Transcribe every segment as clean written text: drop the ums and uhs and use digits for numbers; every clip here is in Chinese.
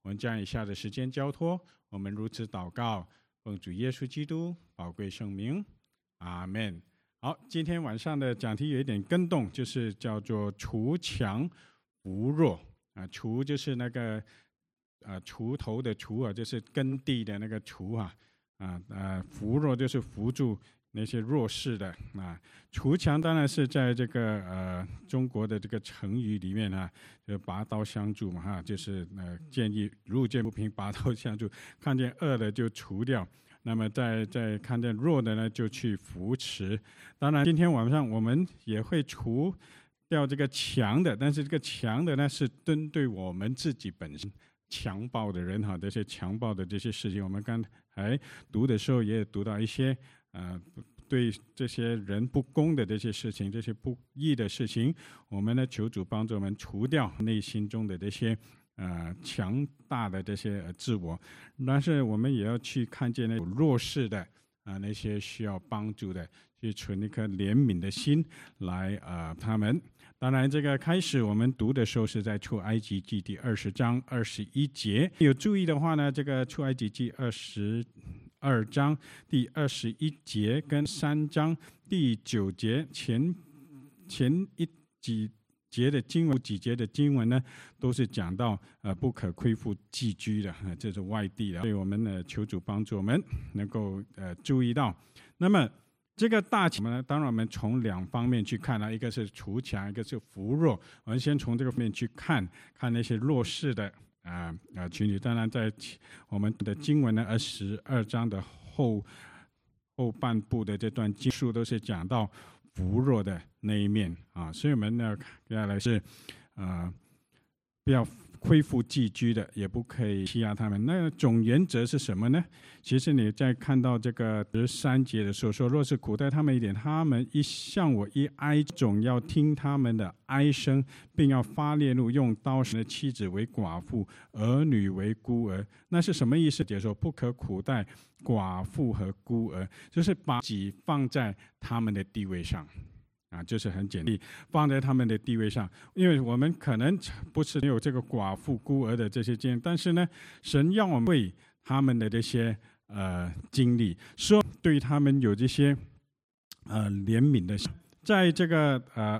我们将以下的时间交托，我们如此祷告，奉主耶稣基督宝贵圣名，阿们。好，今天晚上的讲题有一点更动，就是叫做锄强扶弱啊，锄就是那个锄头的锄啊，就是耕地的那个锄扶弱就是扶助那些弱势的啊。锄强当然是在这个中国的这个成语里面啊，就拔刀相助嘛哈，就是建议路见不平拔刀相助，看见恶的就除掉。那么在看见弱的呢，就去扶持。当然，今天晚上我们也会除掉这个强的，但是这个强的呢，是针对我们自己本身强暴的人哈，这些强暴的这些事情，我们刚才读的时候也读到一些对这些人不公的这些事情，这些不义的事情，我们呢求主帮助我们除掉内心中的这些强大的这些自我，但是我们也要去看见那弱势的那些需要帮助的，去存一颗怜悯的心来他们。当然，这个开始我们读的时候是在出埃及记第20章21节，有注意的话呢，这个出埃及记22章第21节跟3章第9节前几节的经文，几节的经文呢，都是讲到不可亏负寄居的，这是外地的，所以我们求主帮助我们能够注意到。那么这个大体呢，当然我们从2方面去看一个是锄强，一个是扶弱。我们先从这个方面去看那些弱势的群体。当然，在我们的经文呢，22章的后半部的这段经书都是讲到扶弱的那一面啊，所以我们呢，接下来是不要亏负寄居的，也不可以欺压他们。那总原则是什么呢？其实你在看到这个13节的时候说，若是苦待他们一点，他们一向我一哀，总要听他们的哀声，并要发烈怒，用刀使的妻子为寡妇，儿女为孤儿。那是什么意思？解说不可苦待寡妇和孤儿，就是把自己放在他们的地位上。就是很简单，放在他们的地位上，因为我们可能不是没有这个寡妇孤儿的这些经验，但是呢，神要我们为他们的这些经历，说对他们有这些怜悯的心。在这个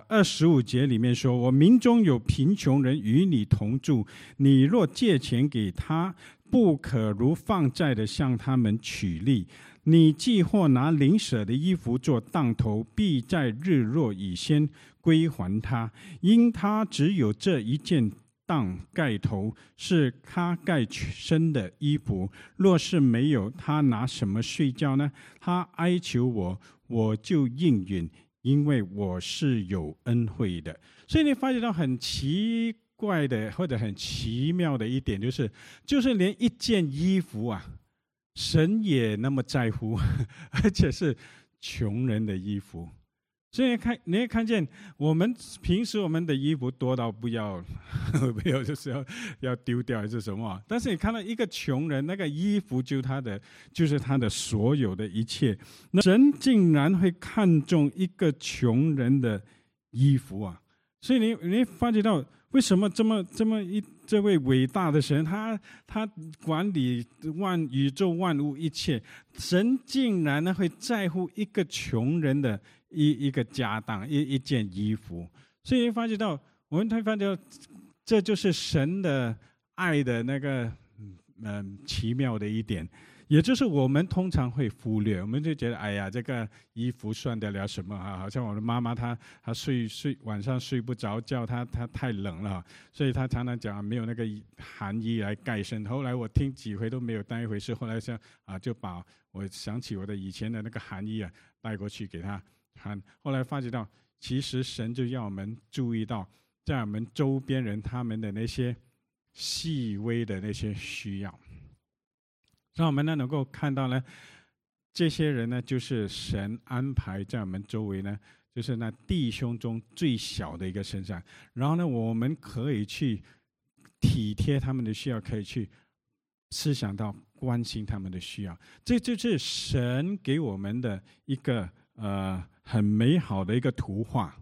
25节里面说，我民中有贫穷人与你同住，你若借钱给他，不可如放债的向他们取利。你既或拿邻舍的衣服做当头，必在日落以先归还他，因他只有这一件当盖头，是他盖身的衣服。若是没有，他拿什么睡觉呢？他哀求我，我就应允，因为我是有恩惠的。所以你发觉到很奇怪的或者很奇妙的一点，就是连一件衣服神也那么在乎，而且是穷人的衣服。所以你会看见，我们平时我们的衣服多到不要就是要丢掉还是什么？但是你看到一个穷人，那个衣服就是他的所有的一切。那神竟然会看重一个穷人的衣服所以你发觉到为什么这位伟大的神，他管理宇宙万物一切，神竟然会在乎一个穷人的一个家当，一件衣服。所以发觉到，我们才发觉到，这就是神的爱的那个奇妙的一点。也就是我们通常会忽略，我们就觉得哎呀，这个衣服算得了什么好像我的妈妈她晚上睡不着觉，她太冷了，所以她常常讲没有那个寒衣来盖身。后来我听几回都没有当一回事，后来就把我想起我的以前的那个寒衣带过去给她穿。后来发觉到，其实神就要我们注意到，在我们周边人他们的那些细微的那些需要。让我们呢能够看到呢，这些人呢就是神安排在我们周围呢，就是那弟兄中最小的一个身上。然后呢，我们可以去体贴他们的需要，可以去思想到关心他们的需要。这就是神给我们的一个很美好的一个图画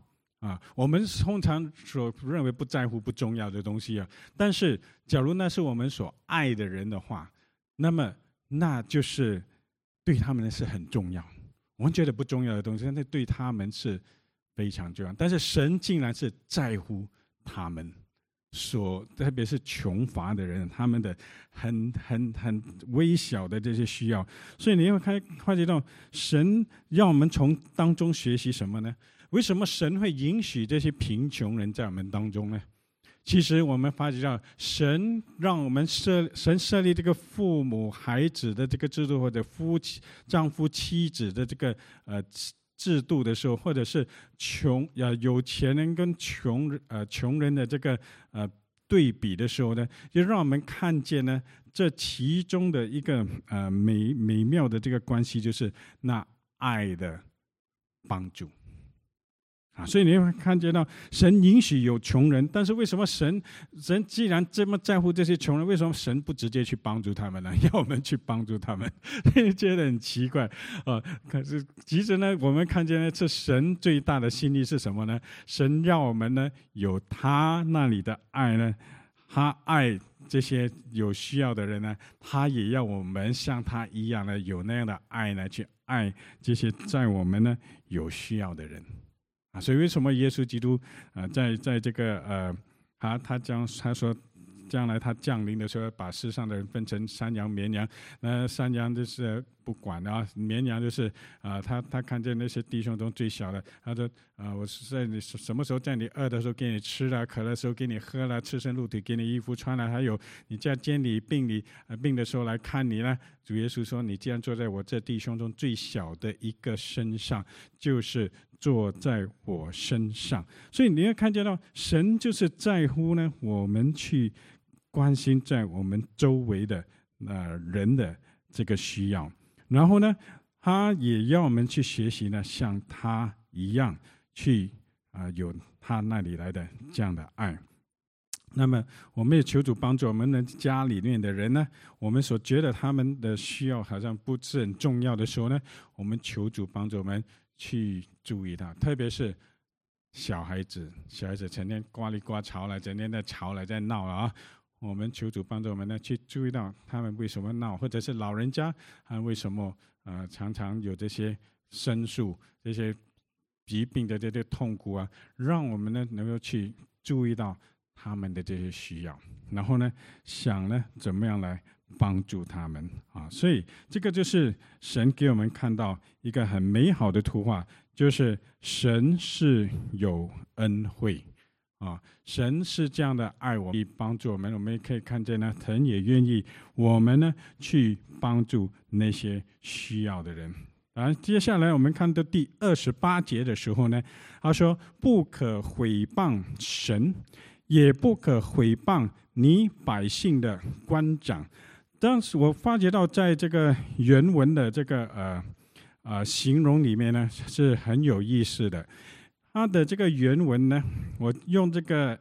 我们通常所认为不在乎、不重要的东西但是假如那是我们所爱的人的话，那么那就是对他们是很重要。我们觉得不重要的东西，但是对他们是非常重要。但是神竟然是在乎他们特别是穷乏的人，他们的很微小的这些需要。所以你会发觉到，神让我们从当中学习什么呢？为什么神会允许这些贫穷人在我们当中呢？其实我们发觉到，神让我们神设立这个父母孩子的这个制度，或者丈夫妻子的这个制度的时候，或者是有钱人跟穷人的这个对比的时候呢，就让我们看见呢，这其中的一个美妙的这个关系，就是那爱的帮助。所以你会看见到神允许有穷人，但是为什么神既然这么在乎这些穷人，为什么神不直接去帮助他们呢？要我们去帮助他们，觉得很奇怪可是其实呢，我们看见呢，这神最大的心意是什么呢？神让我们呢有他那里的爱呢，他爱这些有需要的人呢，他也要我们像他一样呢，有那样的爱呢，去爱这些在我们呢有需要的人。所以为什么耶稣基督在这个他说将来他降临的时候，把世上的人分成山羊绵羊。那山羊就是不管绵羊就是他看见那些弟兄中最小的，他说我是在你什么时候在你饿的时候给你吃了，渴的时候给你喝了，赤身露体给你衣服穿了，还有你在监里病的时候来看你呢。主耶稣说，你既然坐在我这弟兄中最小的一个身上，就是坐在我身上。所以你要看见到神就是在乎呢，我们去关心在我们周围的人的这个需要，然后呢，他也要我们去学习呢，像他一样去有他那里来的这样的爱。那么我们也求主帮助我们的家里面的人呢，我们所觉得他们的需要好像不是很重要的时候呢，我们求主帮助我们去注意他，特别是小孩子成天呱里呱吵了，整天在吵了，在闹了我们求主帮助我们呢，去注意到他们为什么闹，或者是老人家为什么常常有这些申诉、这些疾病的这些痛苦让我们呢能够去注意到他们的这些需要，然后呢想呢怎么样来帮助他们所以这个就是神给我们看到一个很美好的图画，就是神是有恩惠神是这样的爱我们，帮助我们。我们也可以看见呢，神也愿意我们呢去帮助那些需要的人。接下来我们看到第28节的时候呢，他说不可毁谤神，也不可毁谤你百姓的官长。当时我发觉到在这个原文的这个形容里面呢，是很有意思的。它的这个原文呢，我用这个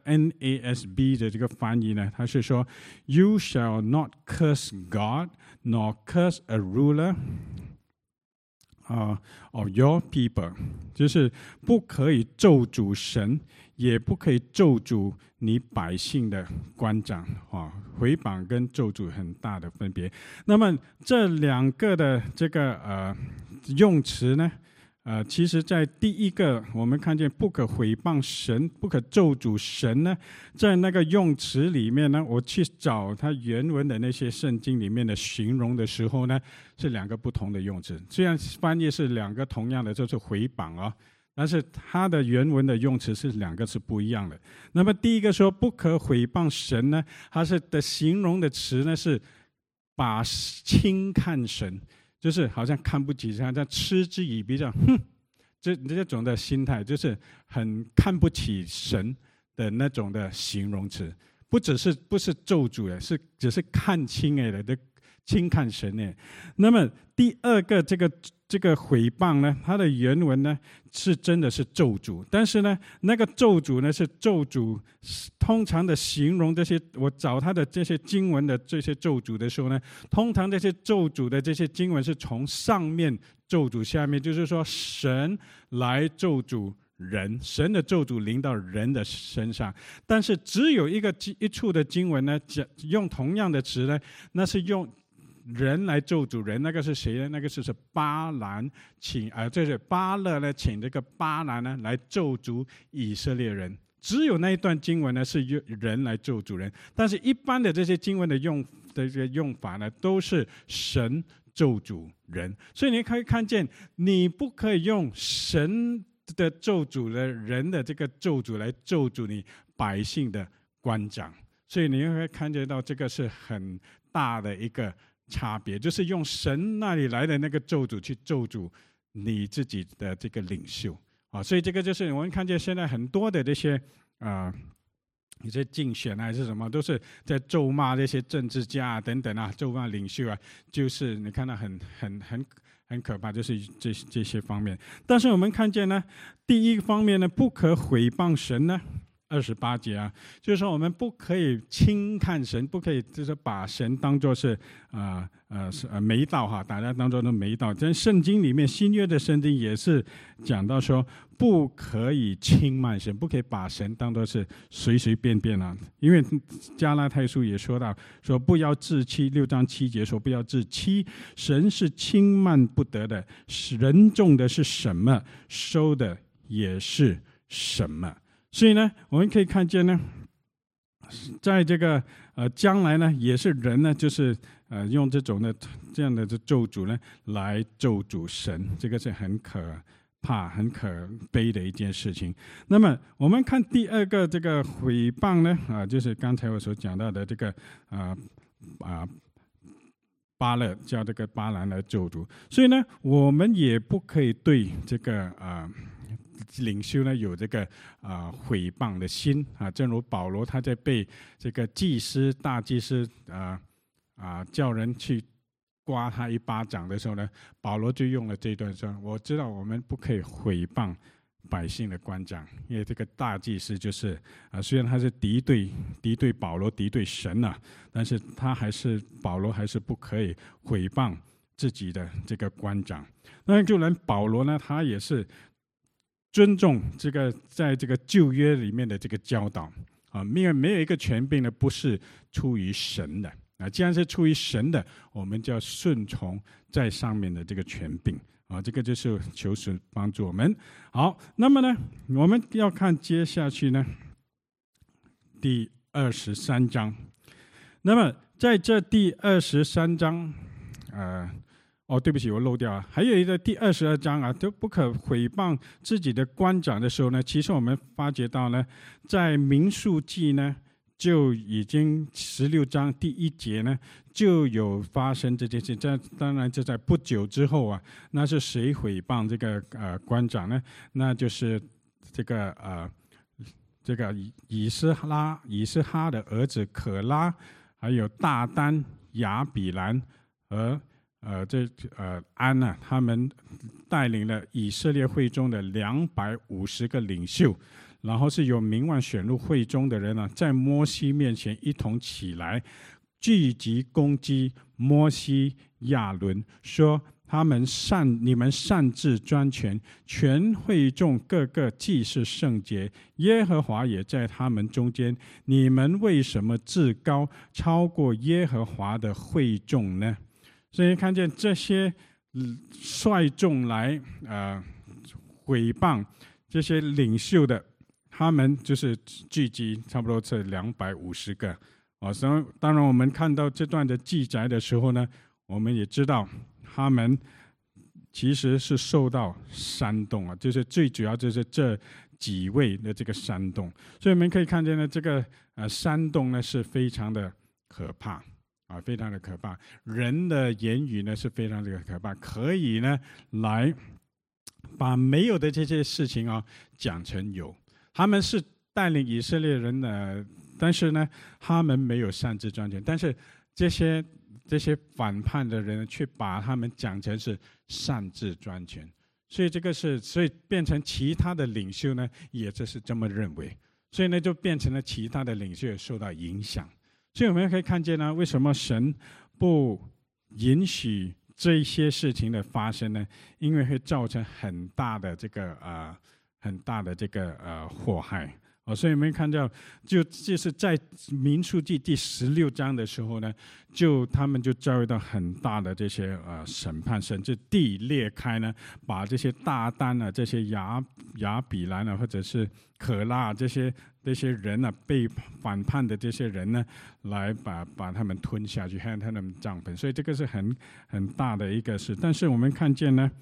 NASB 的这个翻译呢，它是说 You shall not curse God, nor curse a ruler of your people， 就是不可以咒诅神，也不可以咒诅你百姓的官长毁谤跟咒诅很大的分别。那么这两个的这个用词呢，其实在第一个我们看见不可毁谤神，不可咒诅神呢，在那个用词里面呢，我去找它原文的那些圣经里面的形容的时候呢，是两个不同的用词。虽然翻译是两个同样的，就是毁谤但是它的原文的用词是两个是不一样的。那么第一个说不可毁谤神呢，它是的形容的词呢是把轻看神，就是好像看不起，好像嗤之以鼻，这种的心态，就是很看不起神的那种的形容词，不是咒诅的，只是看轻的轻看神的。那么第二个这个毁谤呢，它的原文呢是真的是咒诅，但是呢那个咒诅呢是咒诅，通常的形容这些，我找它的这些经文的这些咒诅的时候呢，通常这些咒诅的这些经文是从上面咒诅下面，就是说神来咒诅人，神的咒诅临到人的身上。但是只有一处的经文呢，用同样的词呢，那是用人来咒诅人。那个是谁呢？那个是巴兰这是巴勒呢，请这个巴兰呢来咒诅以色列人。只有那一段经文呢是人来咒诅人，但是一般的这些经文的这个用法呢，都是神咒诅人。所以你可以看见，你不可以用神的咒诅的人的这个咒诅来咒诅你百姓的官长。所以你会看见到这个是很大的一个差别，就是用神那里来的那个咒诅去咒诅你自己的这个领袖。所以这个就是我们看见现在很多的这些一些竞选还是什么，都是在咒骂这些政治家等等咒骂领袖就是你看到很可怕，就是这些方面。但是我们看见呢，第一方面呢，不可毁谤神呢，28节就是说我们不可以轻看神，不可以就是把神当作是没道大家当作是没道。在圣经里面，新约的圣经也是讲到说，不可以轻慢神，不可以把神当作是随随便便因为加拉太书也说到，说不要自欺，6章7节说不要自欺，神是轻慢不得的，人种的是什么，收的也是什么。所以呢，我们可以看见呢，在这个将来呢，也是人呢，就是用这样的咒诅呢来咒诅神，这个是很可怕、很可悲的一件事情。那么我们看第二个这个毁谤呢，就是刚才我所讲到的这个巴勒叫这个巴兰来咒诅。所以呢，我们也不可以对这个领袖呢有这个毁谤的心正如保罗他在被这个大祭司叫人去刮他一巴掌的时候呢，保罗就用了这段说：我知道我们不可以毁谤百姓的官长，因为这个大祭司就是虽然他是敌对保罗、敌对神但是保罗还是不可以毁谤自己的这个官长。那就连保罗呢，他也是尊重这个在这个旧约里面的这个教导因为没有一个权柄呢不是出于神的既然是出于神的，我们就要顺从在上面的这个权柄这个就是求神帮助我们。好，那么呢，我们要看接下去呢第23章。那么在这第23章对不起，我漏掉还有一个第22章都不可毁谤自己的官长的时候呢，其实我们发觉到呢，在民数记呢就已经16章第1节呢就有发生这件事。当然这在不久之后那是谁毁谤这个官长呢？那就是这个以斯哈的儿子可拉，还有大丹、亚比兰和安他们带领了以色列会中的250个领袖，然后是有名望选入会中的人在摩西面前一同起来，聚集攻击摩西、亚伦，说你们擅自专权，全会众各个既是圣洁，耶和华也在他们中间，你们为什么自高，超过耶和华的会众呢？所以看见这些率众来毁谤这些领袖的，他们就是聚集差不多这250个当然我们看到这段的记载的时候呢，我们也知道他们其实是受到煽动就是最主要就是这几位的这个煽动。所以我们可以看见呢，这个煽动呢是非常的可怕非常的可怕。人的言语呢是非常的可怕，可以呢来把没有的这些事情讲成有。他们是带领以色列人但是呢他们没有擅自专权，但是这些反叛的人却把他们讲成是擅自专权。所以变成其他的领袖呢也就是这么认为，所以呢就变成了其他的领袖也受到影响。所以我们可以看见为什么神不允许这些事情的发生呢？因为会造成很大的这个很大的这个祸害。所以我们看到，就是在民数记第16章的时候呢，他们就遭遇到很大的这些审判，甚至地裂开呢，把这些大丹啊、这些亚比兰啊，或者是可拉这些人啊，被反叛的这些人呢，来把他们吞下去，还有他们帐篷。所以这个是很大的一个事。但是我们看见呢，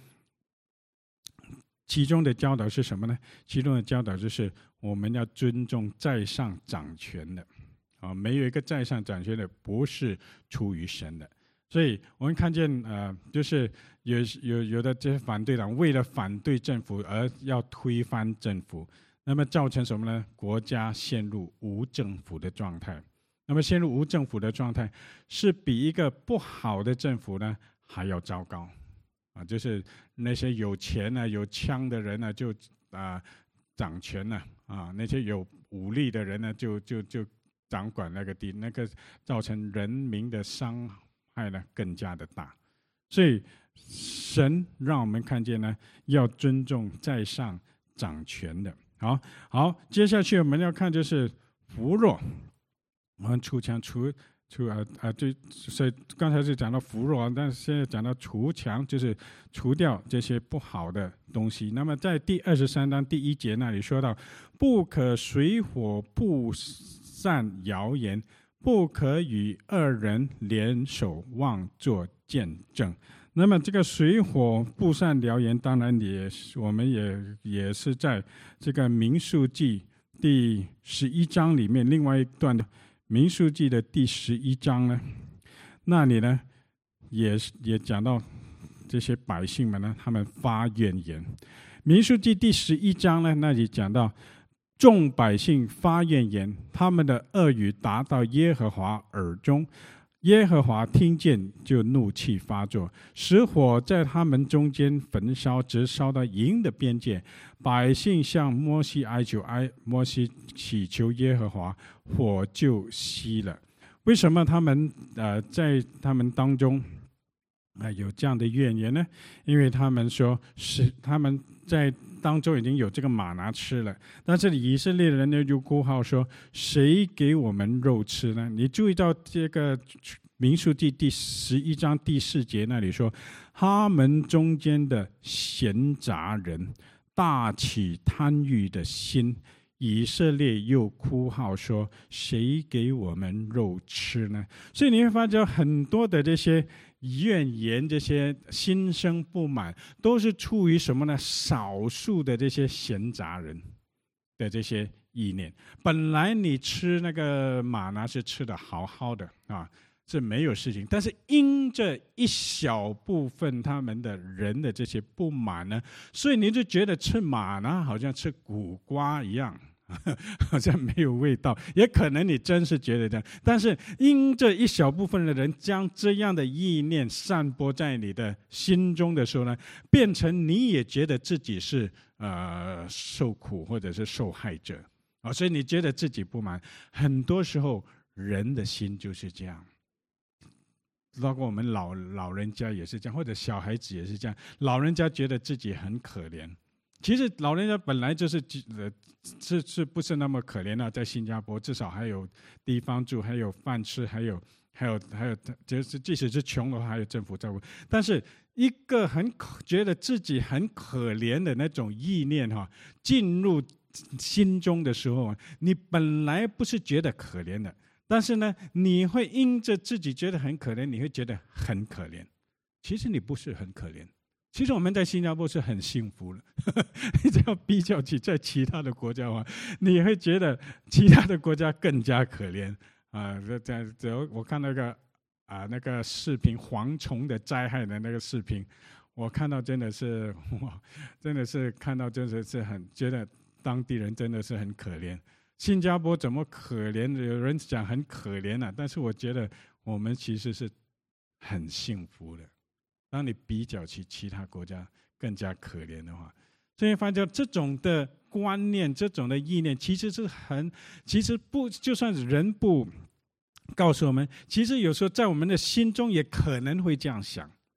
其中的教导是什么呢？其中的教导就是我们要尊重在上掌权的，没有一个在上掌权的不是出于神的。所以我们看见就是有的这些反对党为了反对政府而要推翻政府，那么造成什么呢？国家陷入无政府的状态。那么陷入无政府的状态，是比一个不好的政府呢还要糟糕。就是那些有钱啊、有枪的人呢，就掌权了那些有武力的人呢，就掌管那个造成人民的伤害呢更加的大。所以神让我们看见呢，要尊重在上掌权的。好，接下去我们要看就是扶弱，我们除强对，所以刚才是讲到扶弱，但是现在讲到除强，就是除掉这些不好的东西。那么在第23章第1节那里说到，不可水火不散谣言，不可与恶人联手妄作见证。那么这个水火不散谣言，当然我们也是在这个民数记第11章里面另外一段的民数记的第11章呢，那里呢也讲到这些百姓们呢，他们发怨言。民数记第11章呢，那里讲到众百姓发怨言，他们的恶语达到耶和华耳中，耶和华听见就怒气发作，使火在他们中间焚烧，直烧到营的边界。百姓向摩西哀求，摩西祈求耶和华，火就熄了。为什么他们在他们当中有这样的怨言呢？因为他们说是他们在当中已经有这个玛拿吃了，但这里以色列人呢就哭号说，谁给我们肉吃呢？你注意到这个民数记第11章第4节那里说，他们中间的闲杂人大起贪欲的心，以色列又哭号说，谁给我们肉吃呢？所以你会发觉很多的这些怨言，这些心生不满，都是出于什么呢？少数的这些闲杂人的这些意念。本来你吃那个玛拿是吃的好好的是没有事情，但是因这一小部分他们的人的这些不满呢，所以你就觉得吃玛拿好像吃苦瓜一样，好像没有味道。也可能你真是觉得这样，但是因这一小部分的人将这样的意念散播在你的心中的时候呢，变成你也觉得自己是受苦或者是受害者所以你觉得自己不满。很多时候人的心就是这样，包括我们老人家也是这样，或者小孩子也是这样。老人家觉得自己很可怜，其实老人家本来就是不是那么可怜在新加坡至少还有地方住，还有饭吃，还有，就是即使是穷的话，还有政府照顾。但是一个觉得自己很可怜的那种意念进入心中的时候，你本来不是觉得可怜的。但是呢，你会因着自己觉得很可怜，你会觉得很可怜。其实你不是很可怜，其实我们在新加坡是很幸福的。你只要比较起在其他的国家的话，你会觉得其他的国家更加可怜我看那个视频，蝗虫的灾害的那个视频，我看到真的是真的是看到真的是很觉得当地人真的是很可怜。新加坡怎么可怜？有人讲很可怜但是我觉得我们其实是很幸福的。当你比较起其他国家更加可怜的话，所以发现这种的观念、这种的意念，其实不，就算人不告诉我们，其实有时候在我们的心中也可能会这样想。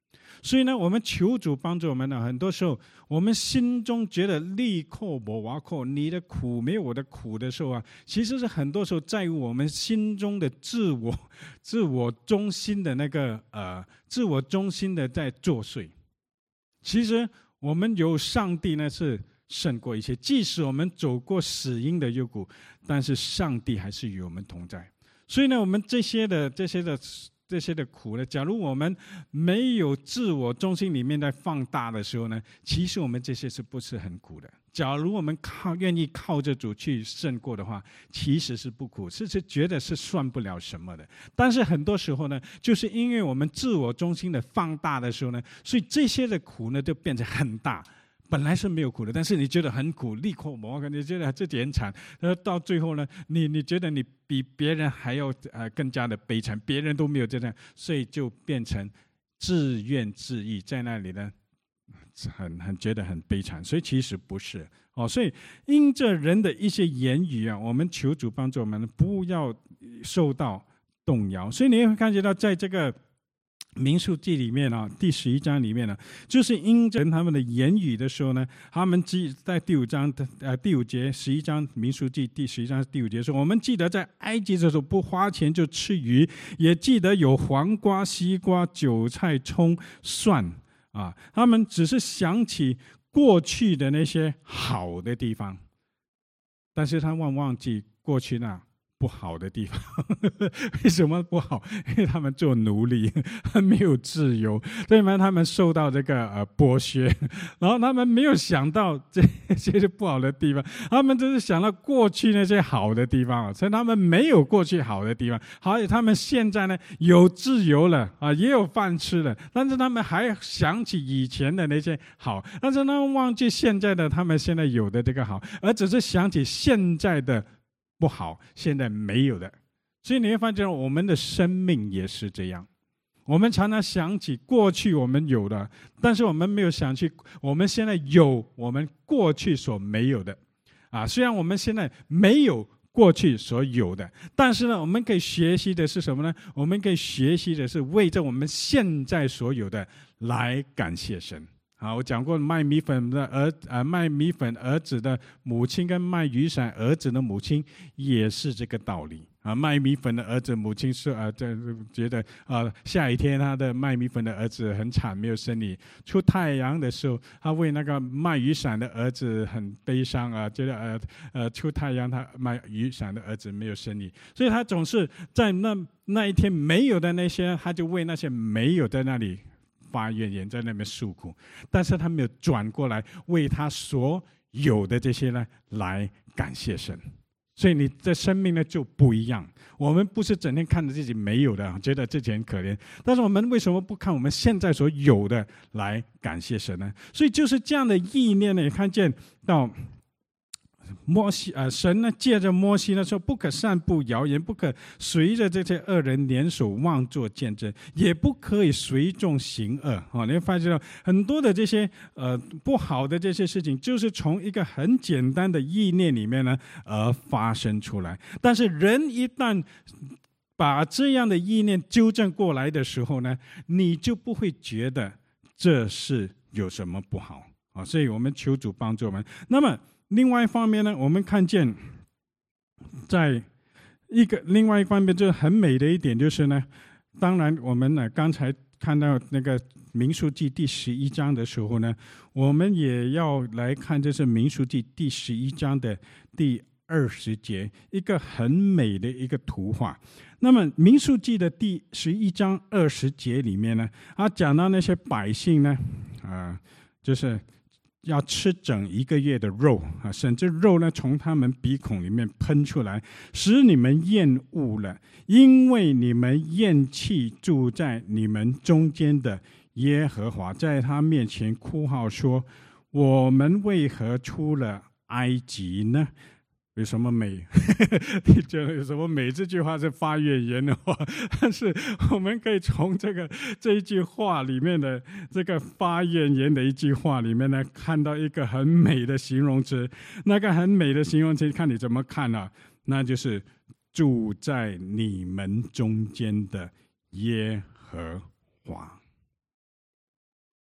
所以呢，我们求主帮助我们呢。很多时候，我们心中觉得利扣我瓦扣，你的苦没有我的苦的时候啊，其实是很多时候在于我们心中的自我中心的那个自我中心的在作祟。其实我们有上帝呢是胜过一切，即使我们走过死荫的幽谷，但是上帝还是与我们同在。所以呢，我们这些的苦呢，假如我们没有自我中心里面在放大的时候呢，其实我们这些是不是很苦的？假如我们愿意靠着主去胜过的话，其实是不苦，是觉得是算不了什么的。但是很多时候呢，就是因为我们自我中心的放大的时候呢，所以这些的苦呢就变成很大。本来是没有苦的，但是你觉得很苦，立刻你觉得自己很惨，到最后呢，你觉得你比别人还要更加的悲惨，别人都没有这样，所以就变成自怨自艾，在那里呢，很觉得很悲惨，所以其实不是所以因着人的一些言语啊，我们求主帮助我们不要受到动摇。所以你会看见到在这个民数记里面第11章里面就是因着他们的言语的时候呢，他们在第5章第5节，11章民数记第11章第5节说，我们记得在埃及的时候不花钱就吃鱼，也记得有黄瓜、西瓜、韭菜、葱、蒜他们只是想起过去的那些好的地方，但是他忘记过去那不好的地方。为什么不好？因为他们做奴隶，没有自由，所以他们受到这个剥削，然后他们没有想到这些不好的地方，他们只是想到过去那些好的地方，所以他们没有过去好的地方。好，他们现在呢有自由了也有饭吃了，但是他们还想起以前的那些好，但是他们忘记现在的他们现在有的这个好，而只是想起现在的不好，现在没有的。所以你会发现我们的生命也是这样，我们常常想起过去我们有的，但是我们没有想起我们现在有我们过去所没有的虽然我们现在没有过去所有的，但是呢，我们可以学习的是什么呢？我们可以学习的是为着我们现在所有的来感谢神。我讲过卖米粉儿子的母亲跟卖雨伞儿子的母亲也是这个道理卖米粉的儿子母亲是觉得下一天他的卖米粉的儿子很惨，没有生意。出太阳的时候，他为那个卖雨伞的儿子很悲伤觉得出太阳他卖雨伞的儿子没有生意，所以他总是在那一天没有的那些，他就为那些没有在那里发怨言，在那边诉苦，但是他没有转过来为他所有的这些呢来感谢神。所以你的生命呢就不一样。我们不是整天看着自己没有的，觉得自己很可怜，但是我们为什么不看我们现在所有的来感谢神呢？所以就是这样的意念呢，也看见到摩西神呢借着摩西呢说，不可散布谣言，不可随着这些恶人联手妄作见证，也不可以随众行恶你会发现很多的这些不好的这些事情，就是从一个很简单的意念里面呢而发生出来。但是人一旦把这样的意念纠正过来的时候呢，你就不会觉得这是有什么不好所以我们求主帮助我们。那么另外一方面呢，我们看见在另外一方面就是很美的一点，就是呢，当然我们刚才看到那个民数记第11章的时候呢，我们也要来看这是民数记第11章的第20节，一个很美的一个图画。那么民数记的第11章20节里面呢，讲到那些百姓呢就是要吃整1个月的肉甚至肉呢从他们鼻孔里面喷出来，使你们厌恶了，因为你们厌弃住在你们中间的耶和华，在他面前哭号说，我们为何出了埃及呢？有什么美？你觉得有什么美？这句话是发怨言的话，但是我们可以从这一句话里面的这个发怨言的一句话里面呢，看到一个很美的形容词。那个很美的形容词，看你怎么看那就是住在你们中间的耶和华。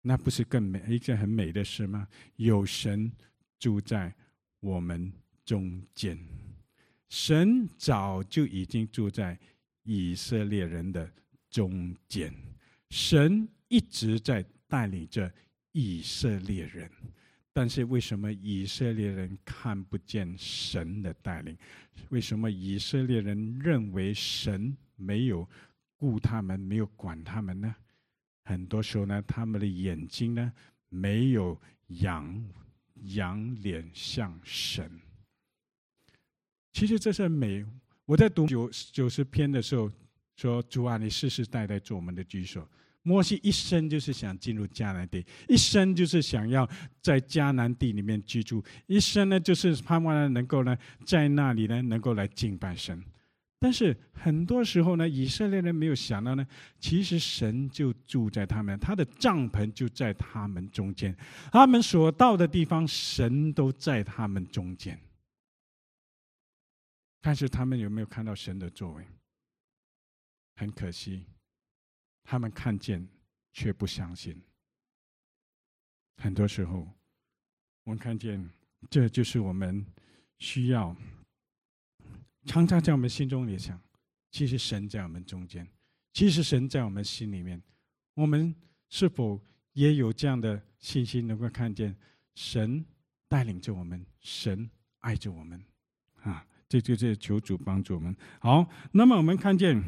那不是更美一件很美的事吗？有神住在我们中间，神早就已经住在以色列人的中间，神一直在带领着以色列人，但是为什么以色列人看不见神的带领？为什么以色列人认为神没有顾他们，没有管他们呢？很多时候呢，他们的眼睛呢没有仰脸向神。其实这是美。我在读90篇的时候说：“主啊，你世世代代做我们的居所。”摩西一生就是想进入迦南地，一生就是想要在迦南地里面居住，一生呢就是盼望能够呢在那里呢能够来敬拜神。但是很多时候呢，以色列人没有想到呢，其实神就住在他们，他的帐篷就在他们中间，他们所到的地方，神都在他们中间。但是他们有没有看到神的作为？很可惜，他们看见却不相信。很多时候我们看见，这就是我们需要常常在我们心中也想，其实神在我们中间，其实神在我们心里面。我们是否也有这样的信心，能够看见神带领着我们，神爱着我们啊？这就是求主帮助我们。好，那么我们看见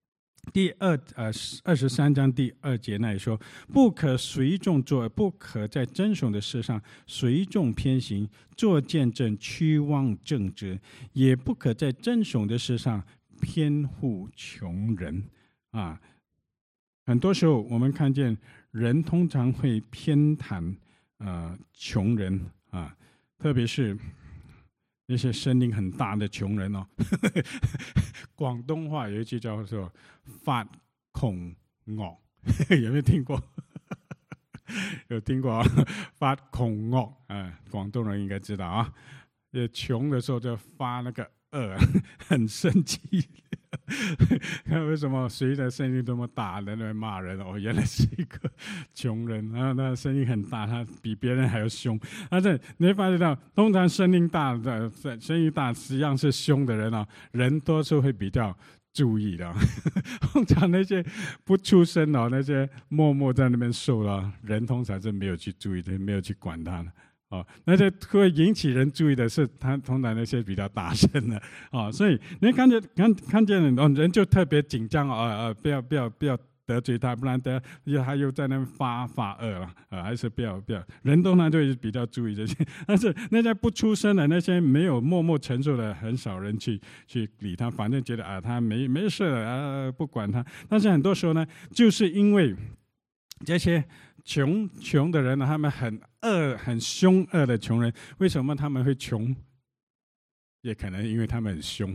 23章第2节那里说：“不可随众作恶，不可在争讼的事上随众偏行，做见证屈枉正直，也不可在争讼的事上偏护穷人。”啊，很多时候我们看见人通常会偏袒穷人啊，特别是那些声音很大的穷人哦。广东话有一句叫做發窮惡，有没有听过？有听过啊？發窮惡啊，广东人应该知道啊。穷的时候就发那个恶，很生气。看为什么谁的声音这么大，在那边骂人哦？原来是一个穷人啊，那声音很大，他比别人还要凶。但是你会发现到，通常声音大实际上是凶的人啊，人多数会比较注意的。通常那些不出声哦，那些默默在那边受了人，通常是没有去注意的，没有去管他的。哦，那些会引起人注意的是，他通常那些比较大声的哦，所以你看见人就特别紧张不要得罪他，不然他又在那边发恶了还是不要，人通常就会比较注意这些。但是那些不出声的，那些没有默默承受的，很少人去理他，反正觉得他没事了不管他。但是很多时候呢，就是因为这些穷的人呢，他们很凶恶的穷人，为什么他们会穷？也可能因为他们很凶。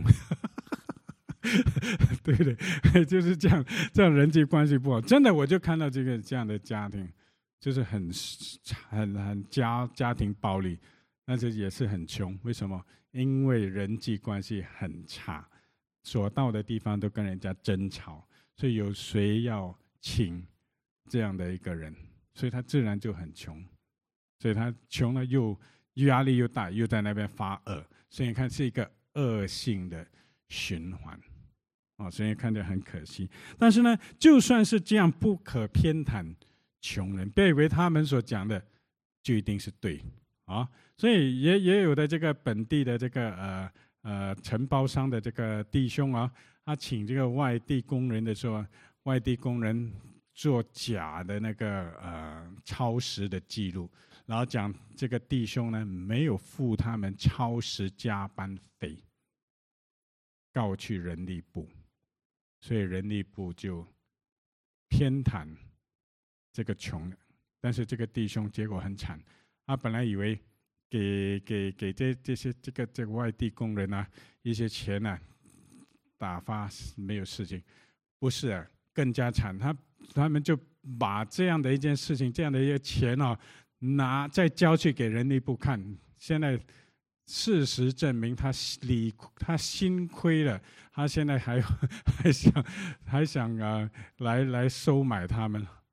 对对，就是这样人际关系不好。真的，我就看到这样的家庭，就是很家庭暴力，但是也是很穷。为什么？因为人际关系很差，所到的地方都跟人家争吵，所以有谁要请这样的一个人，所以他自然就很穷。所以他穷了，又压力又大，又在那边发恶，所以你看是一个恶性的循环。所以看着很可惜。但是呢，就算是这样，不可偏袒穷人，不要以为他们所讲的就一定是对啊。所以也有的这个本地的这个承包商的这个弟兄啊，他请这个外地工人的时候，外地工人做假的那个超时的记录，然后讲这个弟兄呢没有付他们超时加班费，告去人力部。所以人力部就偏袒这个穷人，但是这个弟兄结果很惨，他本来以为给这个外地工人啊一些钱啊打发没有事情，不是啊，更加惨，他们就把这样的一件事情，这样的一些钱啊再交去给人力部看，现在事实证明他心亏了，他现在还想来收买他们。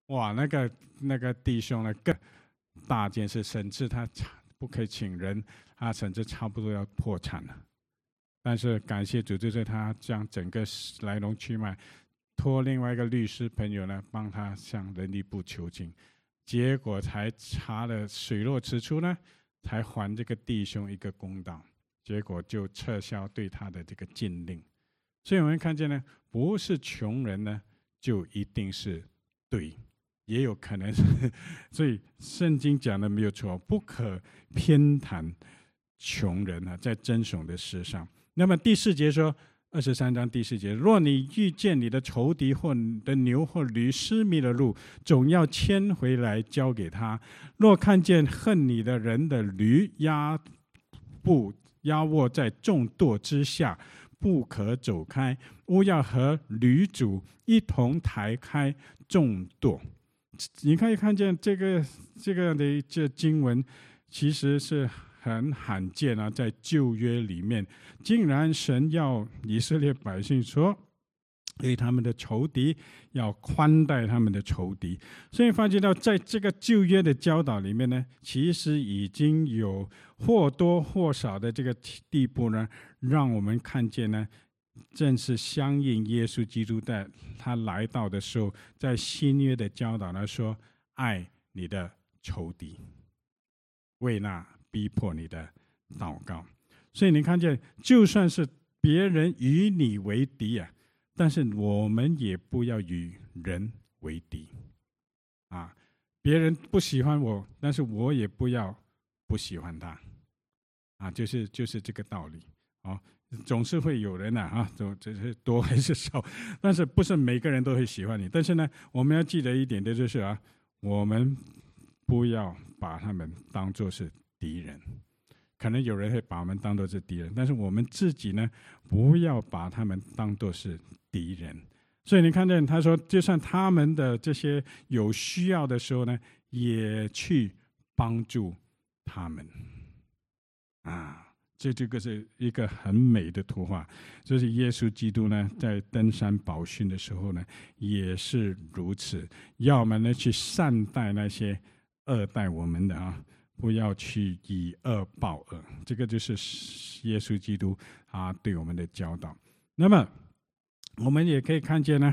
哇，那个弟兄呢更大件事，甚至他不可以请人，他甚至差不多要破产了。但是感谢主，就是他将整个来龙去脉托另外一个律师朋友呢，帮他向人力部求情，结果才查了水落石出呢，才还这个弟兄一个公道，结果就撤销对他的这个禁令。所以我们看见呢，不是穷人呢就一定是对，也有可能是，所以圣经讲的没有错，不可偏袒穷人啊，在珍崇的事上。那么第4节说，23章第4节，若你遇见你的仇敌或你的牛或驴失迷了路，总要牵回来交给他。若看见恨你的人的驴压卧在重垛之下，不可走开，务要和驴主一同抬开重垛。你可以看见这个的这经文，其实是很罕见啊，在旧约里面，竟然神要以色列百姓说，对他们的仇敌要宽待他们的仇敌。所以发觉到，在这个旧约的教导里面呢，其实已经有或多或少的这个地步呢，让我们看见呢，正是相应耶稣基督在他来到的时候，在新约的教导呢，说爱你的仇敌，为那逼迫你的祷告。所以你看见，就算是别人与你为敌啊，但是我们也不要与人为敌啊。别人不喜欢我，但是我也不要不喜欢他啊，就是这个道理啊。总是会有人这是多还是少，但是不是每个人都会喜欢你。但是呢，我们要记得一点的就是我们不要把他们当作是敌人。可能有人会把我们当作是敌人，但是我们自己呢，不要把他们当作是敌人。所以你看见他说，就算他们的这些有需要的时候呢，也去帮助他们啊。这个是一个很美的图画，就是耶稣基督呢，在登山宝训的时候呢，也是如此，要我们呢去善待那些恶待我们的不要去以恶报恶。这个就是耶稣基督对我们的教导。那么我们也可以看见呢，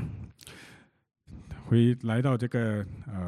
来到这个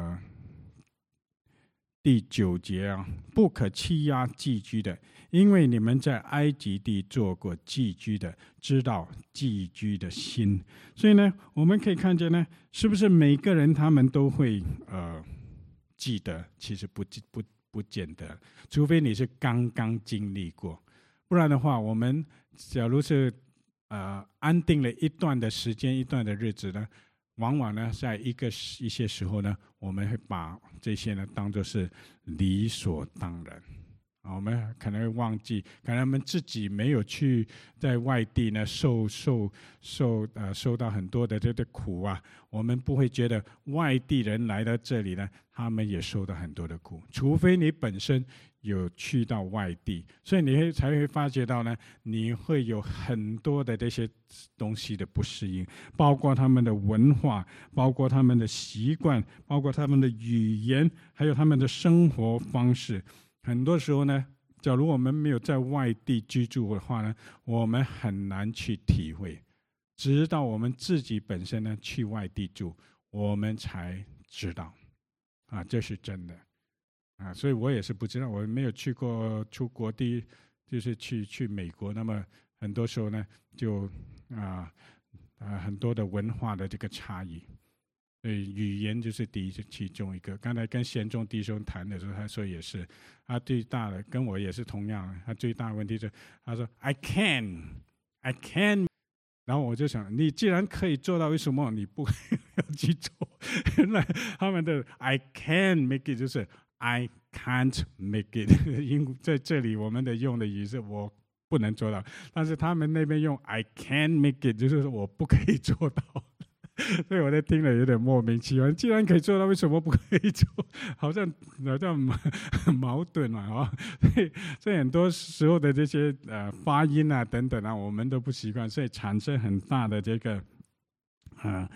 第9节不可欺压寄居的，因为你们在埃及地做过寄居的，知道寄居的心。所以呢，我们可以看见呢，是不是每个人他们都会记得？其实不见得，除非你是刚刚经历过，不然的话，我们假如是安定了一段的时间、一段的日子呢，往往呢，在一些时候呢，我们会把这些呢当作是理所当然。我们可能会忘记，可能我们自己没有去在外地呢受到很多的这个苦我们不会觉得外地人来到这里呢，他们也受到很多的苦，除非你本身有去到外地，所以你才会发觉到呢，你会有很多的这些东西的不适应，包括他们的文化，包括他们的习惯，包括他们的语言，还有他们的生活方式。很多时候呢，假如我们没有在外地居住的话呢，我们很难去体会，直到我们自己本身呢去外地住，我们才知道这是真的所以我也是不知道，我没有去过出国就是去美国，那么很多时候呢就很多的文化的这个差异。语言就是其中一个。刚才跟贤仲弟兄谈的时候，他说也是，他最大的跟我也是同样，他最大的问题是，他说 I can， 然后我就想，你既然可以做到，为什么你不要去做？原来他们的 I can make it 就是 I can't make it， 因在这里我们的用的语是我不能做到，但是他们那边用 I can make it 就是我不可以做到。所以我在听了有点莫名其妙，既然可以做到，为什么不可以做？好像矛盾所以很多时候的这些发音等等我们都不习惯，所以产生很大的这个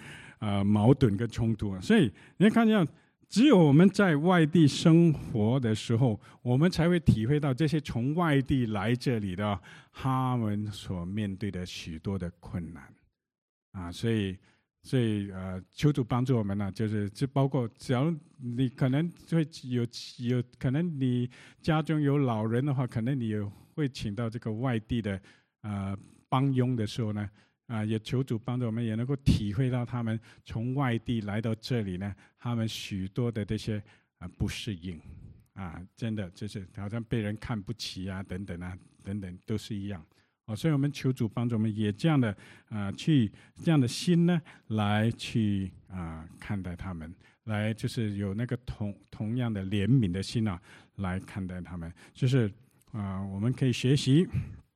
矛盾跟冲突。所以你看见，只有我们在外地生活的时候，我们才会体会到这些从外地来这里的他们所面对的许多的困难所以求主帮助我们呢，就是包括只要你可能会有可能你家中有老人的话，可能你也会请到这个外地的帮佣的时候呢，也求主帮助我们，也能够体会到他们从外地来到这里呢，他们许多的这些不适应真的就是好像被人看不起等等都是一样。所以我们求主帮助我们，也这样的去这样的心呢，来去看待他们，来就是有那个同样的怜悯的心来看待他们，就是我们可以学习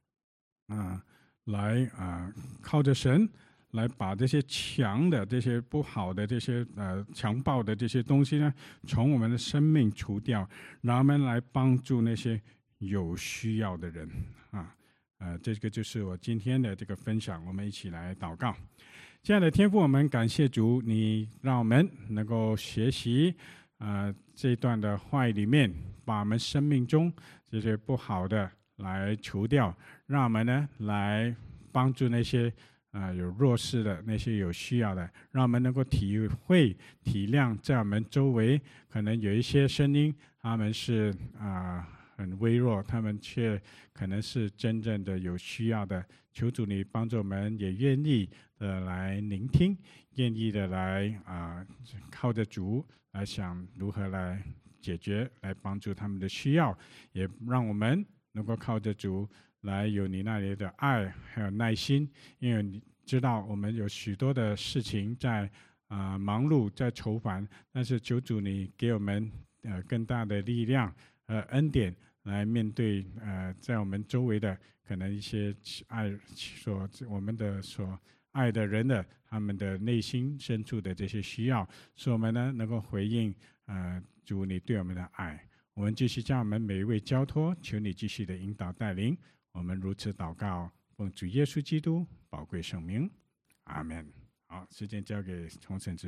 来靠着神来把这些强的、这些不好的、这些强暴的这些东西呢，从我们的生命除掉，让我们来帮助那些有需要的人这个就是我今天的这个分享，我们一起来祷告。亲爱的天父，我们感谢主，你让我们能够学习这段的话语里面，把我们生命中这些不好的来除掉，让我们呢来帮助那些有弱势的、那些有需要的，让我们能够体会、体谅，在我们周围可能有一些声音，他们是很微弱，他们却可能是真正的有需要的。求主你帮助我们，也愿意的来聆听，愿意的来靠着主来想如何来解决，来帮助他们的需要，也让我们能够靠着主来有你那里的爱还有耐心，因为你知道我们有许多的事情在忙碌在愁烦，但是求主你给我们更大的力量恩典来面对在我们周围的可能一些我们的所爱的人的他们的内心深处的这些需要，使我们呢能够回应主你对我们的爱。我们继续将我们每一位交托，求你继续的引导带领。我们如此祷告，奉主耶稣基督宝贵圣名，阿们。好，时间交给洪神子。